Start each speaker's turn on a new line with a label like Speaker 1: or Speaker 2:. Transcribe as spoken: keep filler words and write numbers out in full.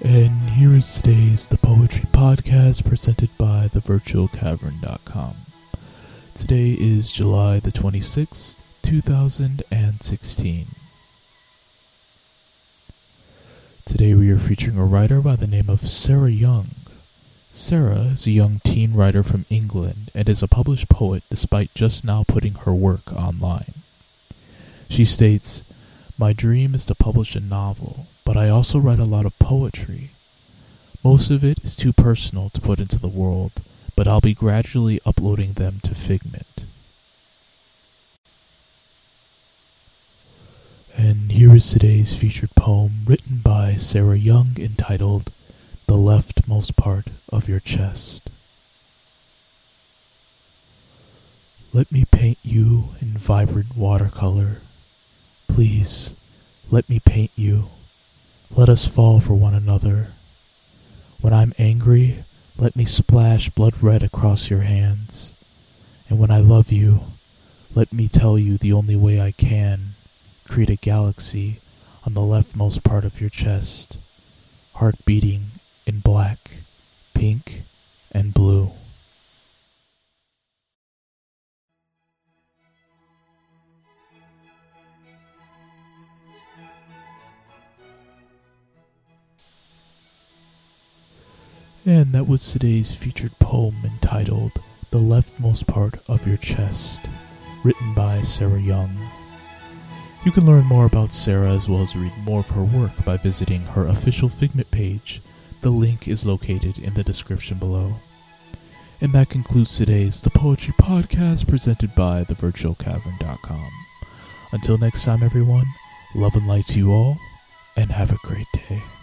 Speaker 1: And here is today's The Poetry Podcast presented by the virtual cavern dot com. Today is July the twenty-sixth, two thousand sixteen. Today we are featuring a writer by the name of Sarah Young. Sarah is a young teen writer from England and is a published poet despite just now putting her work online. She states, "My dream is to publish a novel, but I also write a lot of poetry. Most of it is too personal to put into the world, but I'll be gradually uploading them to Figment." And here is today's featured poem written by Sarah Young entitled, "The Leftmost Part of Your Chest." Let me paint you in vibrant watercolor. Please, let me paint you. Let us fall for one another. When I'm angry, let me splash blood red across your hands. And when I love you, let me tell you the only way I can, create a galaxy on the leftmost part of your chest, heart beating in black, pink, and blue. And that was today's featured poem entitled "The Leftmost Part of Your Chest," written by Sarah Young. You can learn more about Sarah as well as read more of her work by visiting her official Figment page. The link is located in the description below. And that concludes today's The Poetry Podcast presented by the virtual cavern dot com. Until next time, everyone, love and light to you all, and have a great day.